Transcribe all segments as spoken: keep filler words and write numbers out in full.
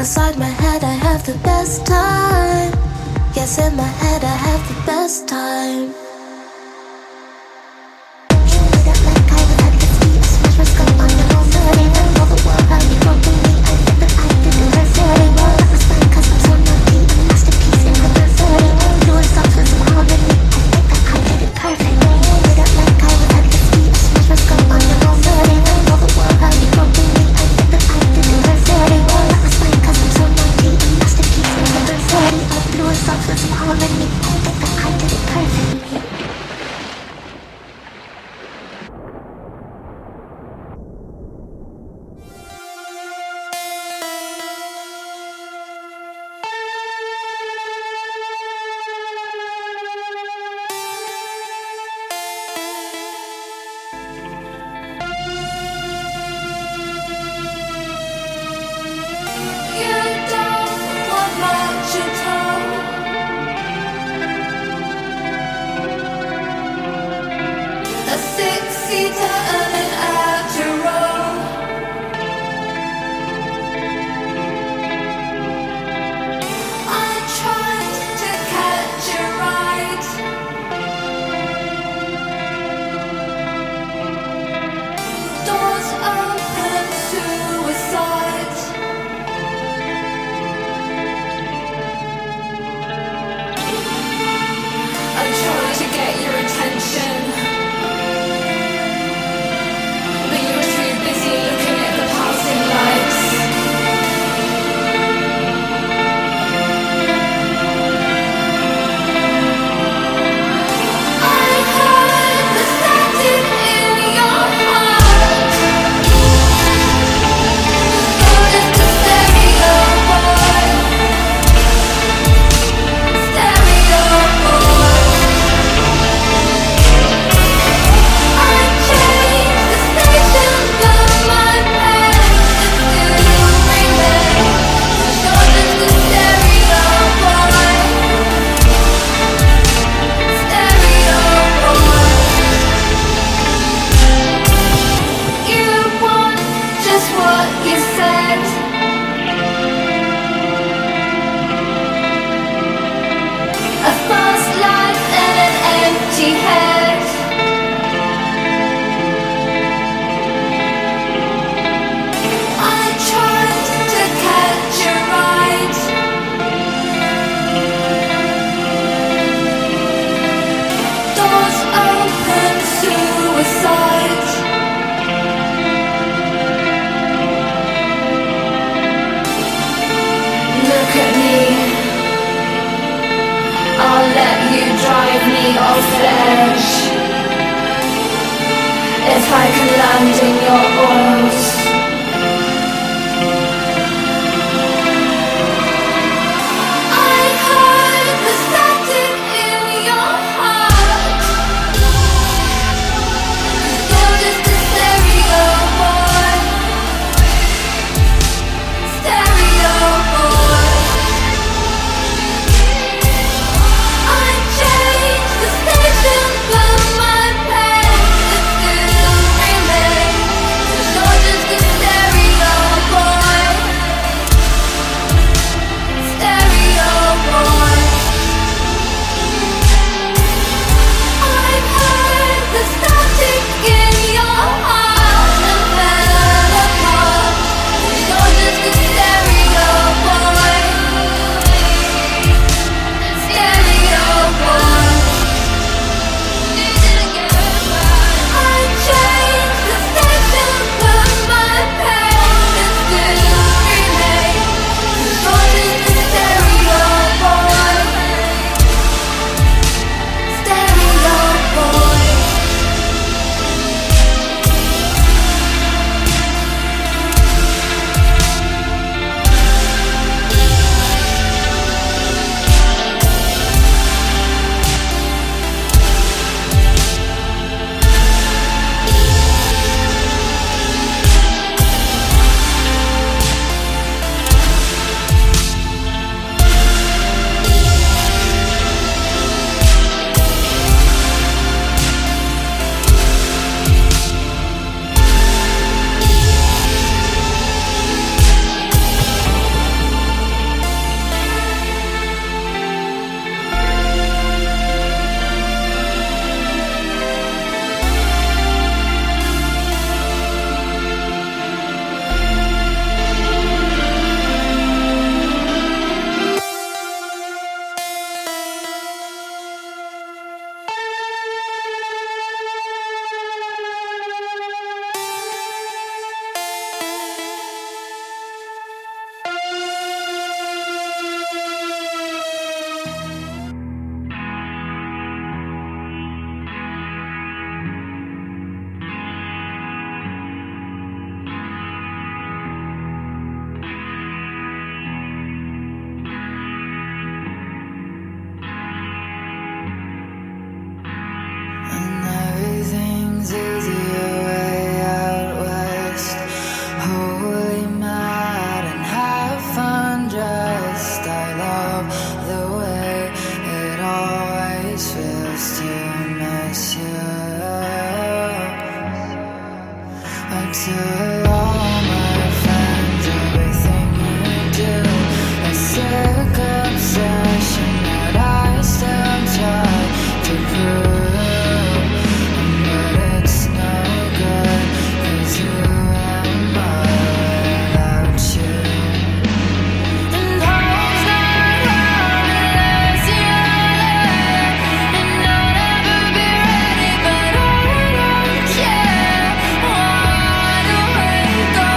Inside my head I have the best time. Yes, in my head I have the best time. Harmony, I think that I did it perfectly. Wide awake.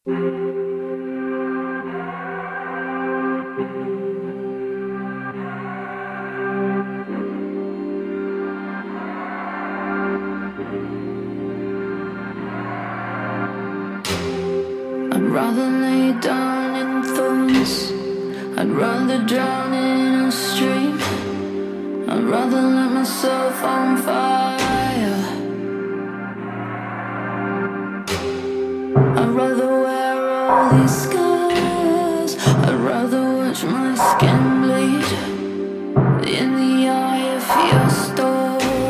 I'd rather lay down in thorns. I'd rather drown in a stream. I'd rather light myself on fire. I'd rather wear all these scars. I'd rather watch my skin bleed in the eye of your storm.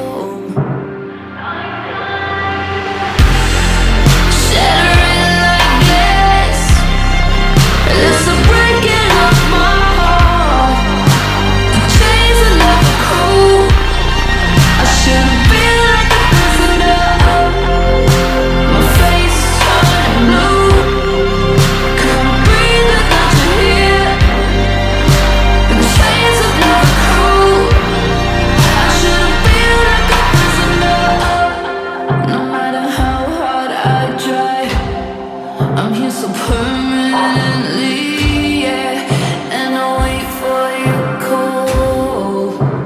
Shattering like this, it's a breaking of my heart. The chains are never cool. I shouldn't be like a prisoner. My face turning blue. Can't breathe without you here. The chains are never cool. I shouldn't be like a prisoner. No matter how hard I try, I'm here so permanently, yeah. And I wait for your call.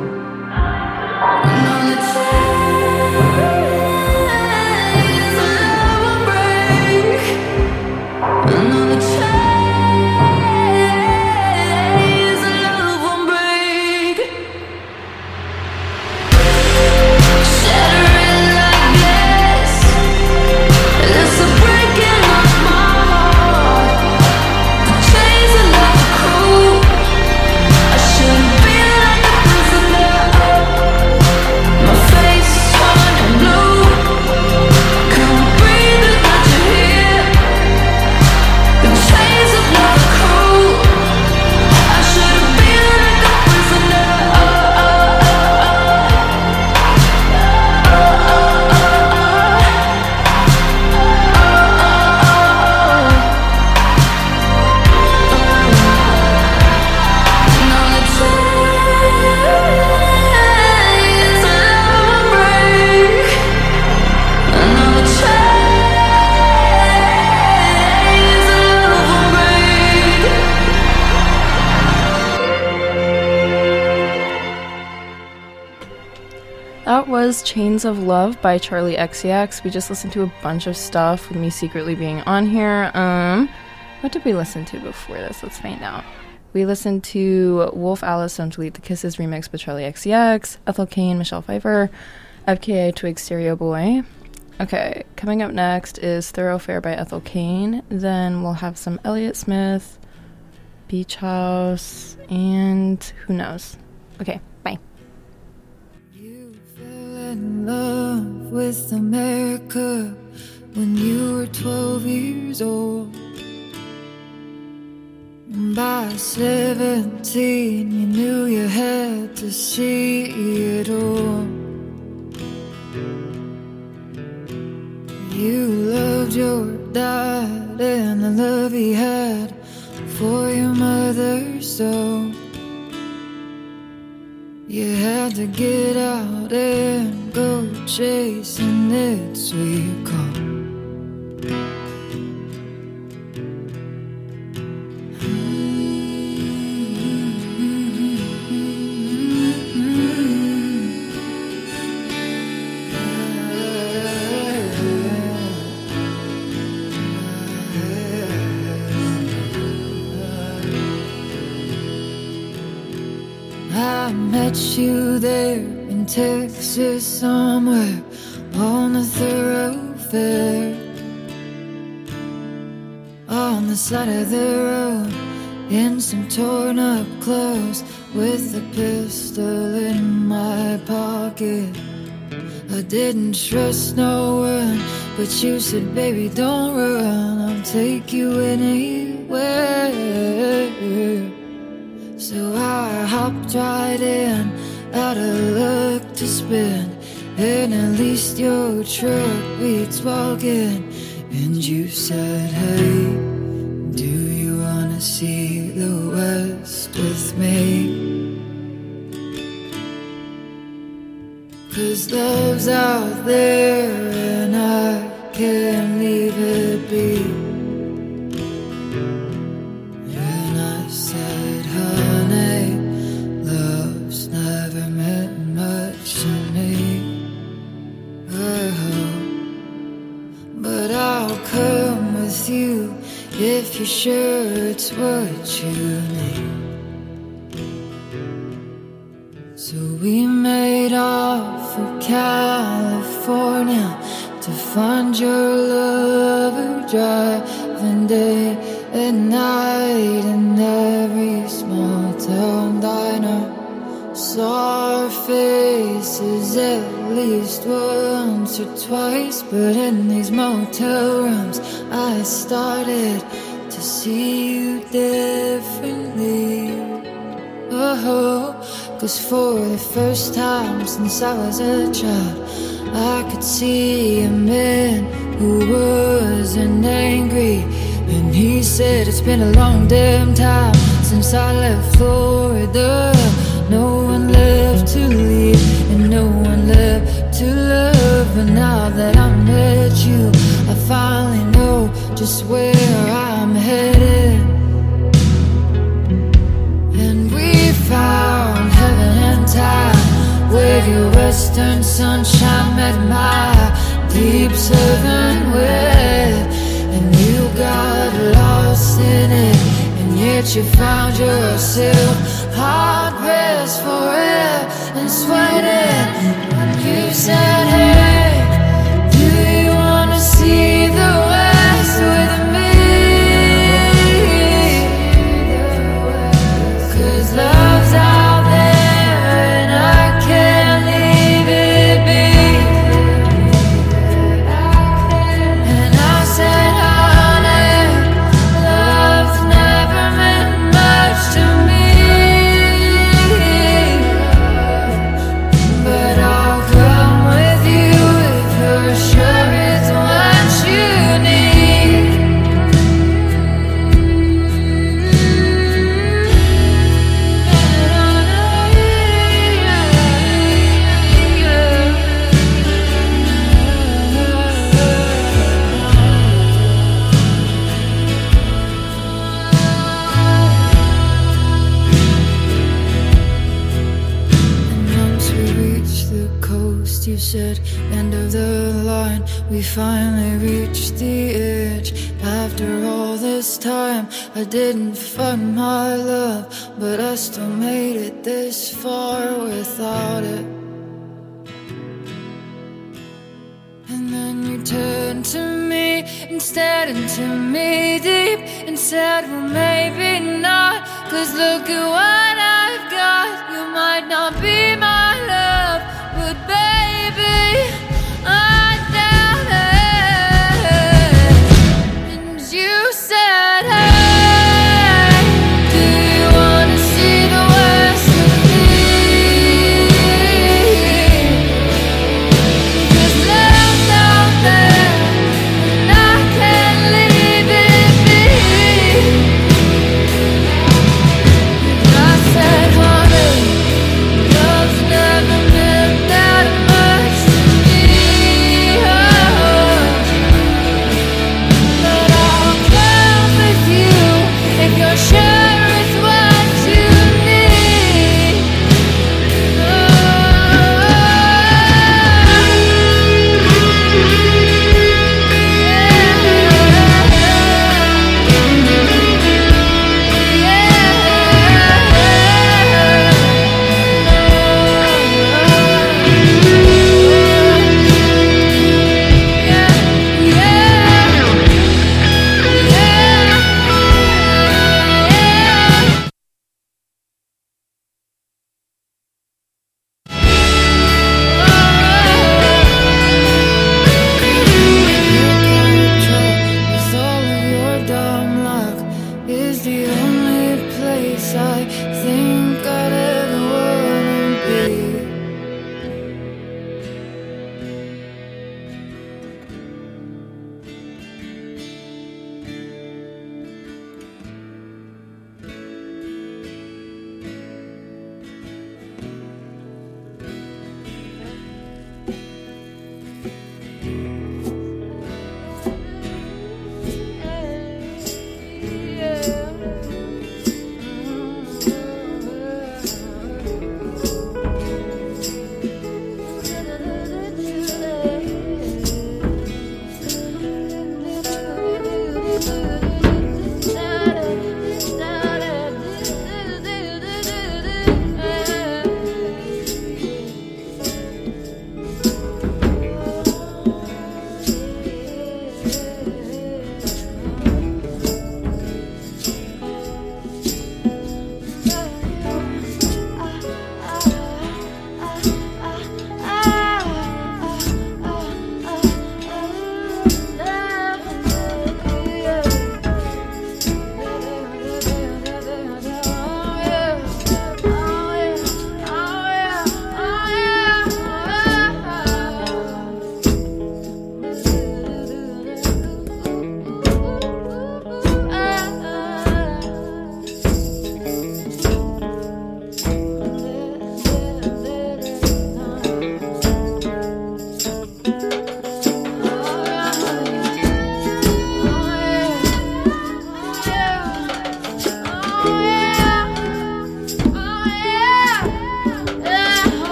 Another chains will never break. Another chains will never break. Shattering like glass, it's a breaking of my heart. The chains are never cool. I shouldn't be like a prisoner. My face turning blue. Can't breathe without you here. The chains are never cool. I shouldn't be like a prisoner. Another chains will never break. Another chains will never break. That was Chains of Love by Charlie X C X. We just listened to a bunch of stuff with me secretly being on here. Um, what did we listen to before this? Let's find out. We listened to Wolf Alice Don't Delete the Kisses remix by Charlie X C X, Ethel Cain, Michelle Pfeiffer, F K A Twig Stereo Boy. Okay, coming up next is Thoroughfare by Ethel Cain. Then we'll have some Elliott Smith, Beach House, and who knows. Okay, bye. You fell in love with America when you were twelve years old. And by seventeen, you knew you had to see it all. You loved your dad and the love he had for your mother, so you had to get out and go chasing that sweet call. I met you there in Texas somewhere on the thoroughfare, on the side of the road in some torn up clothes with a pistol in my pocket. I didn't trust no one, but you said, baby, don't run, I'll take you anywhere. So I hopped right in, out of luck to spend, and at least your truck beats walking. And you said, hey, do you wanna see the West with me? 'Cause love's out there and I can't leave it be. if you're sure it's what you need. So we made off for California to find your lover, driving day and night in every small town diner. Saw our faces at least once or twice, but in these motel rooms I started to see you differently. Oh, 'cause for the first time since I was a child, I could see a man who wasn't angry. And he said it's been a long damn time since I left Florida. No one left to leave and no one left to love. But now that I met you, I finally know just where I'm headed. And we found heaven and time, where your western sunshine met my deep southern wet. And you got lost in it, and yet you found yourself hard pressed for it and sweating. You said, hey, do you wanna see the West with me? 'Cause love's out there and I can't leave it be. And I said, honey, love's never meant much to me. But I'll come with you if you're sure it's what you need. And once we reached the coast, you said, end of the line. We finally reached the edge. After all this time, I didn't find my love, but I still made it this far without it. And then you turned to me instead, and to me deep, and said, well, maybe not. 'Cause look at what I've got. You might not be my love, but baby, I doubt it. And you said, hey, do you wanna see the West with me? 'Cause love's out there and I can't leave it be. And I said, honey, love's never meant that much to me.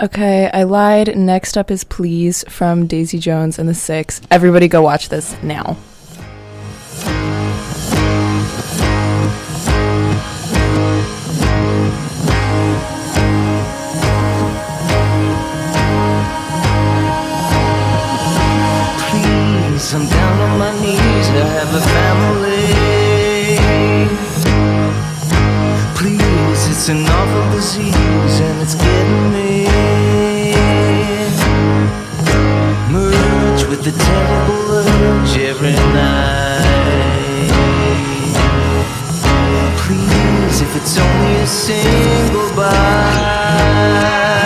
Okay, I lied. Next up is Please from Daisy Jones and the Six. Everybody go watch this now. Please, I'm down on my knees, I have a family. Please, it's an awful disease and it's getting me. Merge with the terrible urge every night. Please, if it's only a single bite.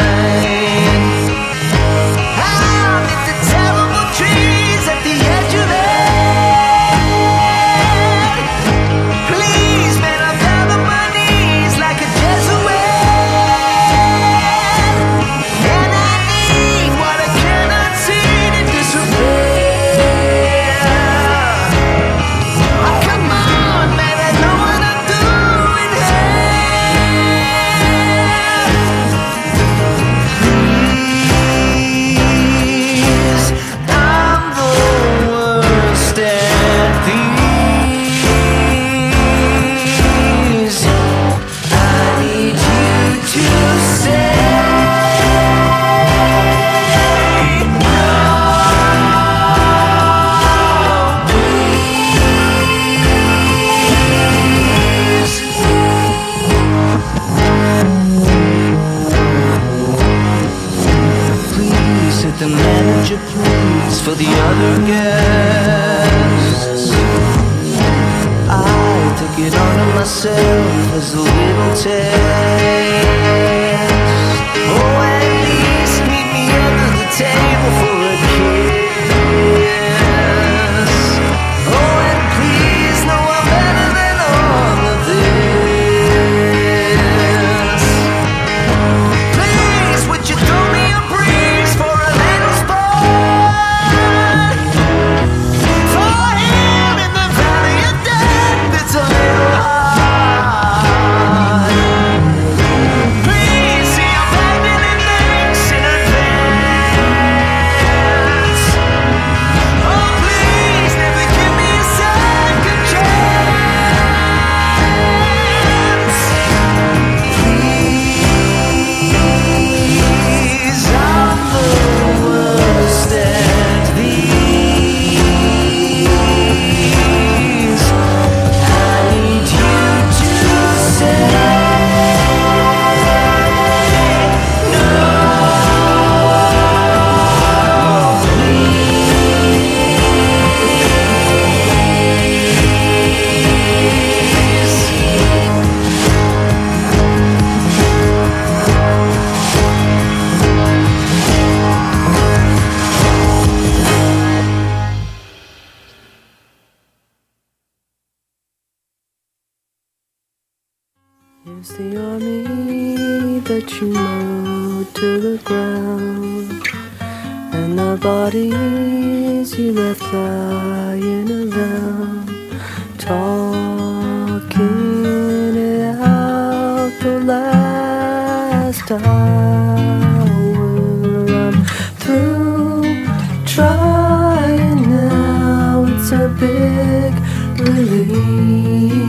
The manager please for the other guests. I took it on myself as a little test. Oh, at least meet me under the table for a kiss. Oh, and please know I'm better than all of this. Please, would you throw me a breeze for a Here's the army that you mowed to the ground, and the bodies you left lying around, talking it out the last hour. I'm through trying now, it's a big relief.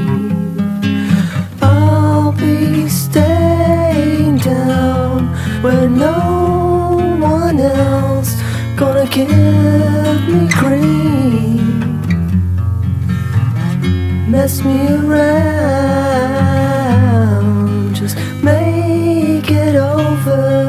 Staying down where no one else gonna give me grief. Mess me around, just make it over.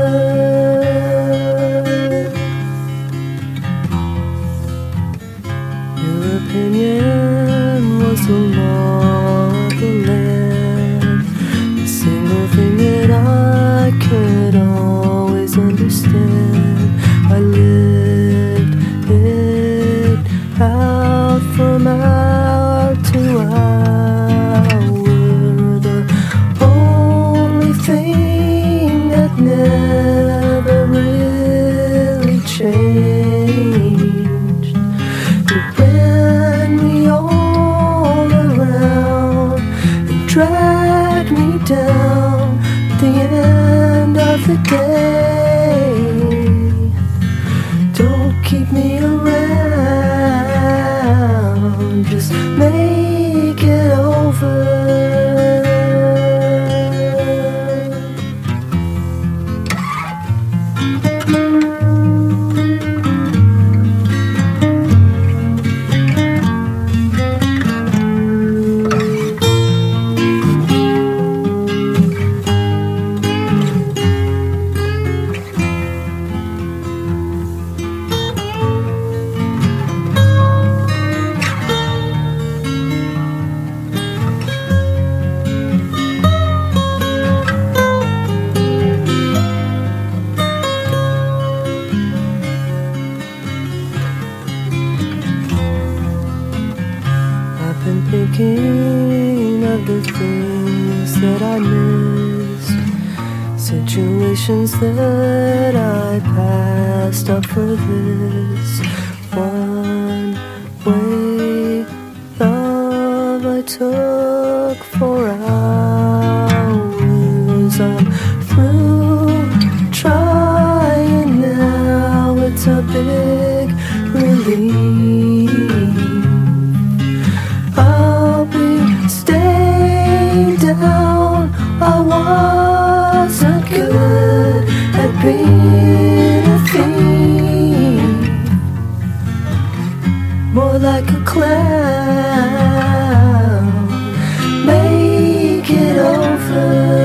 Your opinion was the law of the land, the single thing that I could always understand. I lived it out from hour to hour. The only thing that never really changed, it ran me all around and dragged me down at the end of the day. thinking of the things that I missed, situations that I passed up for this one way love I took for hours. I'm through trying now, it's a big relief. I'll be staying down, I wasn't good at being a thief, more like a clown, make it over.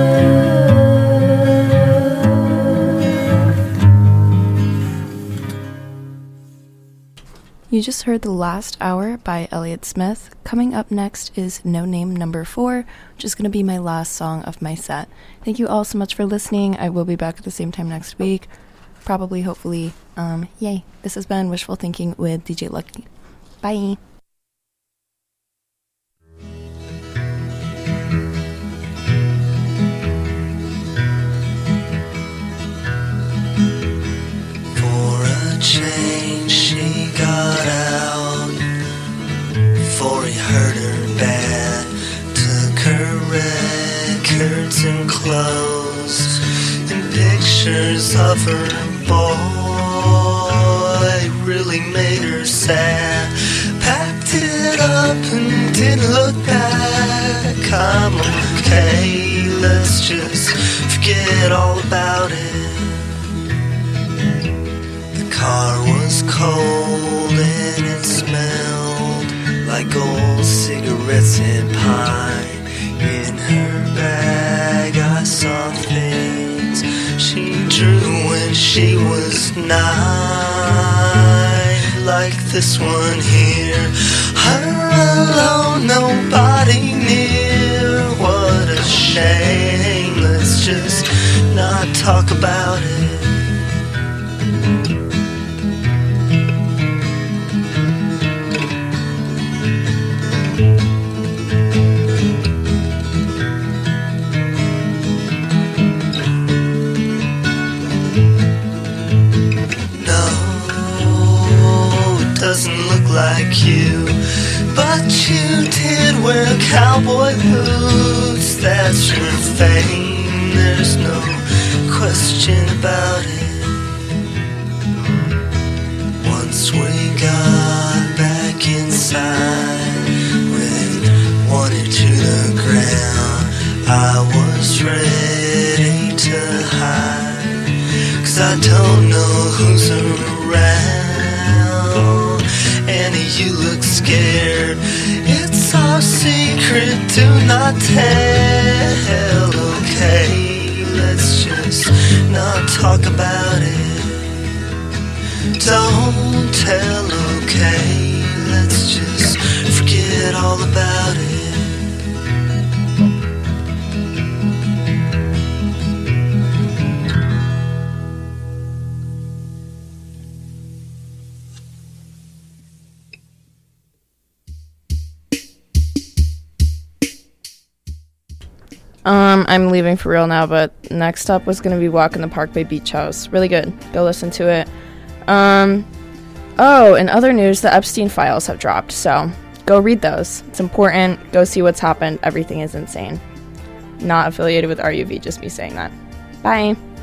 You just heard The Last Hour by Elliott Smith. Coming up next is No Name Number four, which is going to be my last song of my set. Thank you all so much for listening. I will be back at the same time next week. Probably, hopefully. Um, yay. This has been Wishful Thinking with D J Lucky. Bye. For a change, she got out before he hurt her bad. Took her records and clothes and pictures of her boy. Really made her sad. Packed it up and didn't look back. I'm okay, let's just forget all about it. The car was cold and it smelled like old cigarettes and pine. In her bag I saw things she drew when she was nine, like this one here. Her alone, nobody near. What a shame, let's just not talk about it. Doesn't look like you, but you did wear cowboy boots. That's your fame, there's no question about it. Once we got back inside with one ear to the ground, I was ready to hide, 'cause I don't know who's around. Annie, you look scared. It's our secret, do not tell. Okay, let's just not talk about it. Don't tell, okay, let's just forget all about it. Um, I'm leaving for real now, but next up was going to be Walk in the Park by Beach House. Really good. Go listen to it. Um, oh, in other news, the Epstein files have dropped, so go read those. It's important. Go see what's happened. Everything is insane. Not affiliated with R U V, just me saying that. Bye.